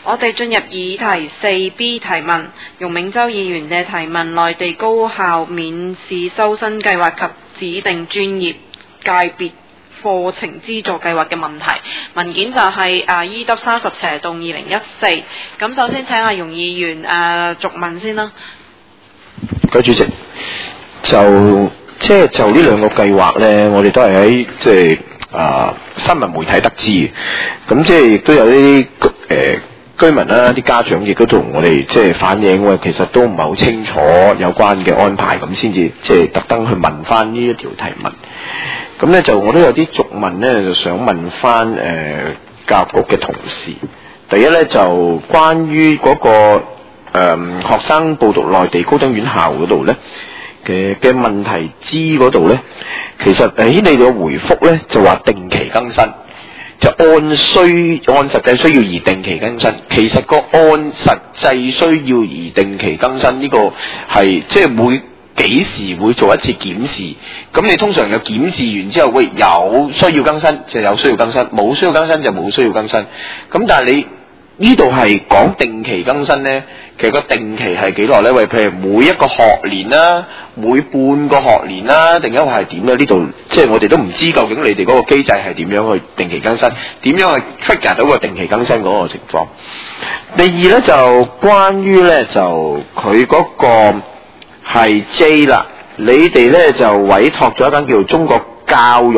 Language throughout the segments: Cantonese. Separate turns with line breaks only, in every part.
我哋進入議題 4B 提問，容銘洲議員嘅提問：內地高校免試收生計劃及指定專業界別課程資助計劃嘅問題。文件就係EW30/2014。咁首先請阿容議員續問先啦。
各位主席，就呢兩個計劃呢，我哋都係喺新聞媒體得知嘅。咁亦都有啲居民啦、啲家長亦都同我哋反映，其實都唔係好清楚有關嘅安排，咁先至特登去問翻呢一條提問。咁呢就我都有啲續問呢，就想問翻教育局嘅同事。第一呢，就關於嗰個學生報讀內地高等院校嗰度呢嘅問題之嗰度呢，其實喺你哋嘅回覆呢，就話定期更新，就按實際需要而定期更新。其實個按實際需要而定期更新呢個係會幾時會做一次檢視？咁你通常嘅檢視完之後，會有需要更新就有需要更新，冇需要更新就冇需要更新。咁但係你呢度係講定期更新呢，其實個定期係幾耐呢？喂，譬如每一個學年啦，每半個學年啦，定抑或係點呢？呢度我哋都唔知究竟你哋嗰個機制係點樣去定期更新，點樣去 trigger 到個定期更新嗰個情況。第二呢，就關於呢，就佢嗰個係 J 啦，你哋呢就委託咗一間叫做中國教育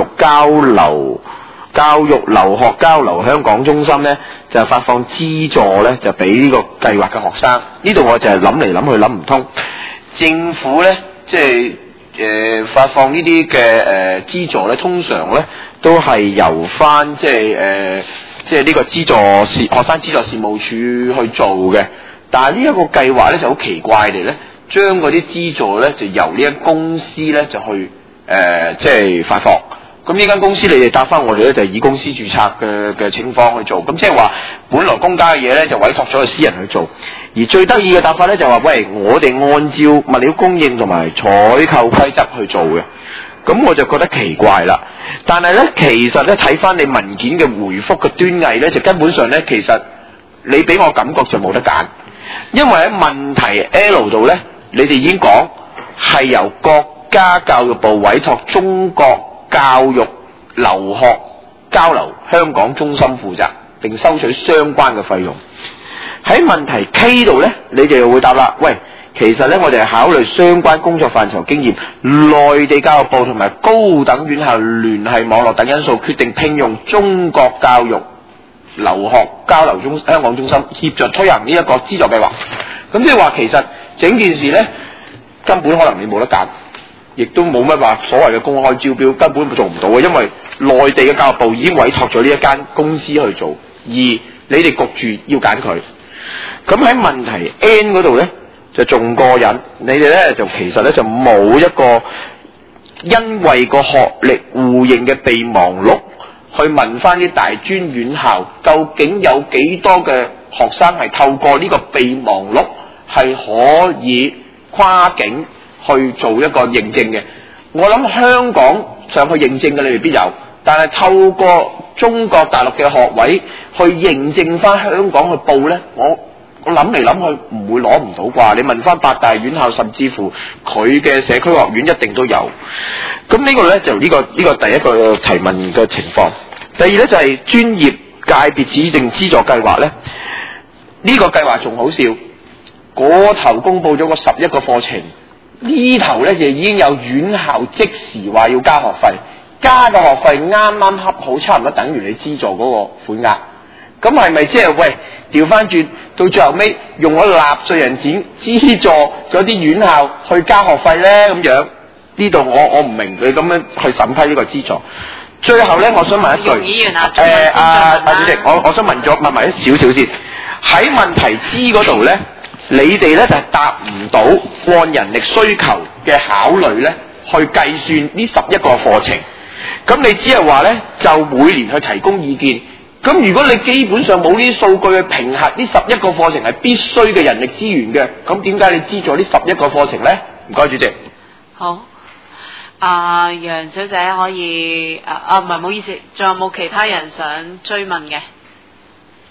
留學交流香港中心呢，就發放資助呢，就俾呢個計劃嘅學生。呢度我就係諗嚟諗去諗唔通，政府呢，發放呢啲嘅資助呢，通常呢都係由翻呢個學生資助事務處去做嘅。但係呢一個計劃呢就好奇怪地呢，將嗰啲資助呢就由呢間公司呢就去發放。咁呢間公司你哋答翻我哋咧，就係以公司註冊嘅情況去做。咁即係話，本來公家嘅嘢咧就委託咗個私人去做。而最得意嘅答法咧就話：喂，我哋按照物料供應同埋採購規則去做嘅。咁我就覺得奇怪啦。但係咧，其實咧睇翻你文件嘅回覆嘅端倪咧，就根本上咧，其實你俾我感覺就冇得揀，因為喺問題 L 度咧，你哋已經講係由國家教育部委託中國教育留學交流香港中心負責，並收取相關嘅費用。喺問題 K 度呢，你哋又會答啦，喂，其實呢，我哋係考慮相關工作範疇經驗、內地教育部同埋高等院校聯繫網絡等因素，決定聘用中國教育留學交流香港中心協助推行呢一個資助計劃。咁即係話，其實整件事呢，根本可能你冇得揀。亦都冇乜話所謂嘅公開招標，根本做唔到嘅，因為內地嘅教育部已經委託咗呢一間公司去做，而你哋焗住要揀佢。咁喺問題 N 嗰度呢，就仲過癮，你哋呢，就其實呢，就冇一個因為個學歷互認嘅備忘錄，去問翻啲大專院校，究竟有幾多嘅學生係透過呢個備忘錄係可以跨境去做一個認證嘅。我諗香港上去認證嘅你未必有，但係透過中國大陸嘅學位去認證翻香港去報呢，我諗嚟諗去唔會攞唔到啩？你問翻八大院校，甚至乎佢嘅社區學院一定都有。咁呢個呢，就呢個第一個提問嘅情況。第二呢，就係專業界別指定資助計劃呢。呢個計劃仲好笑，嗰頭公佈咗個11個課程。呢頭咧就已經有院校即時話要加學費，加嘅學費啱啱恰好差唔多等於你資助嗰個款額。咁係咪即係喂調翻轉到最後尾用咗納稅人錢資助咗啲院校去加學費咧？咁樣呢度我唔明佢咁樣去審批呢個資助。最後咧，我想問一句，議員主席，我想問埋一少少先。喺問題 G 嗰度咧，你哋咧就係答唔到按人力需求嘅考慮咧，去計算呢11個課程。咁你只係話咧，就每年去提供意見。咁如果你基本上冇呢啲數據去評核呢11個課程係必須嘅人力資源嘅，咁點解你資助呢11個課程咧？唔該，主席。
好。楊小姐可以唔係，唔好意思，仲有冇其他人想追問嘅？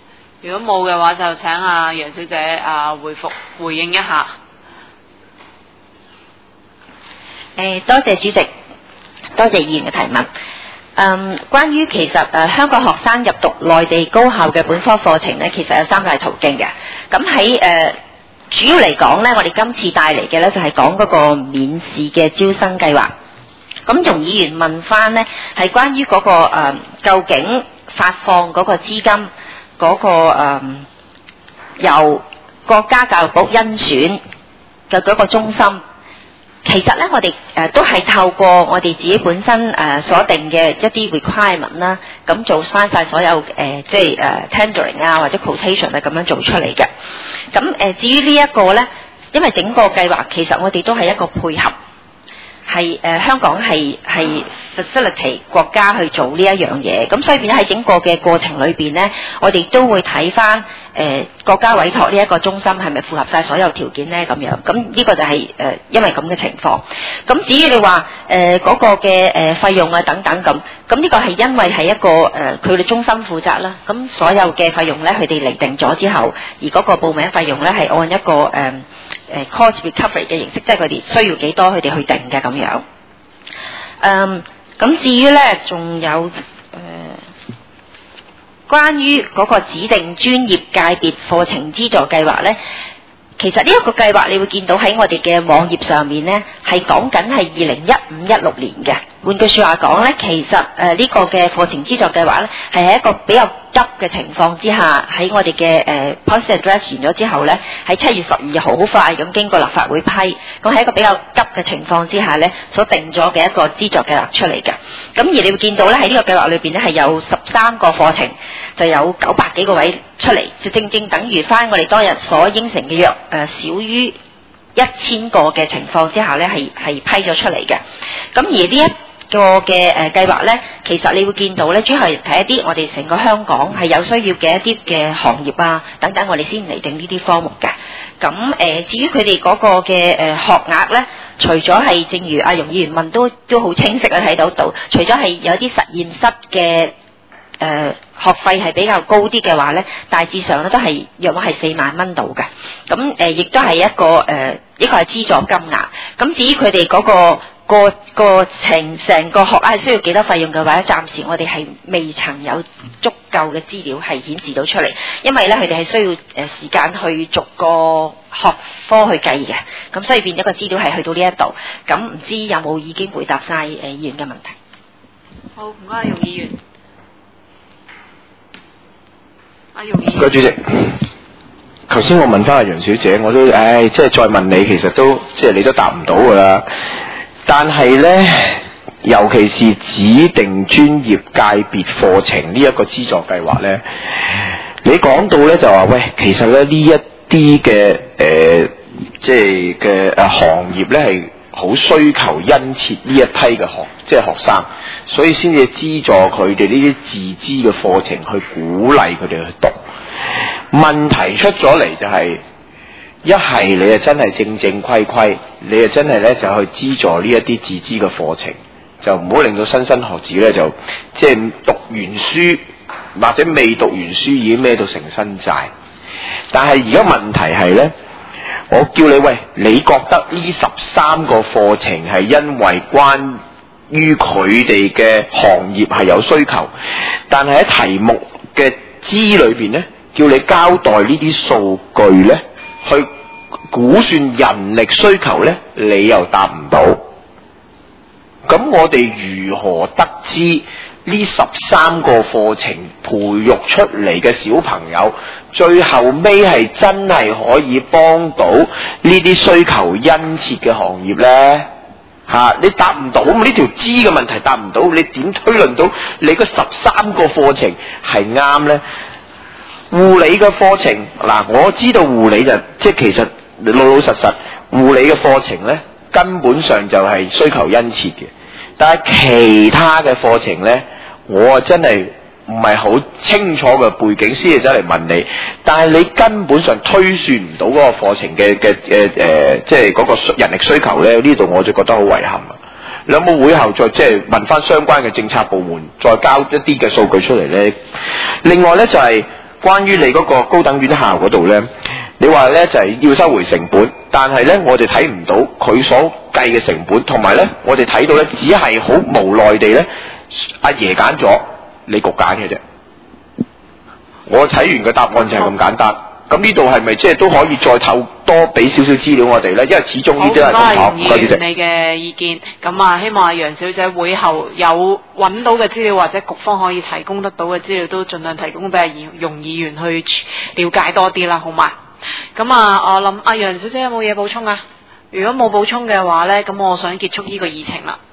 如果冇嘅話，就請阿楊小姐回應一下。
多謝主席，多謝議員嘅提問。關於其實香港學生入讀內地高校嘅本科課程呢，其實有3大途徑嘅。咁喺主要嚟講呢，我哋今次帶嚟嘅呢，就係講嗰個免試嘅招生計劃。咁容議員問翻呢，係關於嗰個究竟發放嗰個資金嗰個由國家教育局甄選嘅嗰個中心。其實咧，我哋都係透過我哋自己本身所定嘅一啲 requirement 啦，咁做翻晒所有即係tendering 啊或者 quotation 啊咁樣做出嚟嘅。咁至於呢一個咧，因為整個計劃其實我哋都係一個配合，係香港係 facilitate 國家去做呢一樣嘢，咁所以變咗喺整個嘅過程裏邊咧，我哋都會睇翻國家委託呢一個中心係咪符合晒所有條件咧咁樣，咁呢個就係因為咁嘅情況。咁至於你話嗰個嘅費用啊等等咁呢個係因為係一個佢哋中心負責啦，咁所有嘅費用咧佢哋釐定咗之後，而嗰個報名費用咧係按一個cost recovery 嘅形式，即係佢哋需要幾多佢哋去定嘅咁樣。咁至於咧仲有關於嗰個指定專業界別課程資助計劃咧，其實呢一個計劃你會見到喺我哋嘅網頁上面咧，係講緊係2015-16年嘅。換句説話講咧，其實呢個嘅課程資助計劃咧，係喺一個比較急嘅情況之下，喺我哋嘅policy address 完咗之後咧，喺7月12號好快咁經過立法會批，咁喺一個比較急嘅情況之下咧，所定咗嘅一個資助計劃出嚟嘅。咁而你會見到咧喺呢個計劃裏邊咧係有13個課程，就有900幾個位出嚟，就正正等於翻我哋當日所應承嘅約少於1000個嘅情況之下咧係批咗出嚟嘅。咁而呢一個嘅計劃咧，其實你會見到咧，主要係睇一啲我哋成個香港係有需要嘅一啲嘅行業啊等等，我哋先嚟定呢啲科目嘅。咁至於佢哋嗰個嘅學額咧，除咗係正如阿容議員問都好清晰啊睇到，除咗係有啲實驗室嘅學費係比較高啲嘅話咧，大致上咧都係約莫係4萬蚊度嘅。咁亦都係一個係資助金額。咁至於佢哋嗰個成個學額係需要幾多費用嘅話，暫時我哋係未曾有足夠嘅資料係顯示到出嚟，因為咧佢哋係需要時間去逐個學科去計嘅，咁所以變咗個資料係去到呢一度。咁唔知有冇已經回答晒議員嘅問題？
好，唔該，容議員。容議員。
唔該，主席。頭先我問翻阿楊小姐，我都即係再問你，其實都即係你都答唔到㗎啦。但係咧，尤其是指定專業界別課程呢一個資助計劃咧，你講到咧就話喂，其實咧呢一啲嘅即係嘅行業咧係好需求殷切呢一批嘅學生，所以先至資助佢哋呢啲自資嘅課程，去鼓勵佢哋去讀。問題出咗嚟就係、一係你啊真係正正規規，你啊真係咧就去資助呢一啲自資嘅課程，就唔好令到莘莘學子咧就即係讀完書或者未讀完書已經孭到成身債。但係而家問題係咧，我叫你喂，你覺得呢13個課程係因為關於佢哋嘅行業係有需求，但係喺題目嘅資裏邊咧，叫你交代呢啲數據咧，去估算人力需求咧，你又答唔到。咁我哋如何得知呢13個課程培育出嚟嘅小朋友，最後尾係真係可以幫到呢啲需求殷切嘅行業咧？你答唔到，呢條資嘅問題答唔到，你點推論到你嗰13個課程係啱咧？護理嘅課程嗱，我知道護理就即係其實老老實實護理嘅課程咧，根本上就係需求殷切嘅。但係其他嘅課程咧，我真係唔係好清楚嘅背景先至走嚟問你。但係你根本上推算唔到嗰個課程嘅即係嗰個人力需求咧，呢度我就覺得好遺憾啊！你有冇會後再即係問翻相關嘅政策部門，再交一啲嘅數據出嚟咧？另外咧就係關於你嗰個高等院校嗰度呢，你話呢就係要收回成本，但係呢，我哋睇唔到佢所計嘅成本，同埋呢，我哋睇到呢，只係好無奈地呢，阿爺揀咗，你局揀嘅啫。我睇完嘅答案就係咁簡單。咁呢度係咪即係都可以再透多俾少少資料我哋呢？因為始終呢啲係公帑。
唔該，議員你嘅意見。咁啊，希望阿楊小姐會後有揾到嘅資料或者局方可以提供得到嘅資料，都盡量提供俾阿容議員去了解多啲啦，好嘛？咁啊，我諗阿楊小姐有冇嘢補充啊？如果冇補充嘅話呢，咁我想結束呢個議程啦。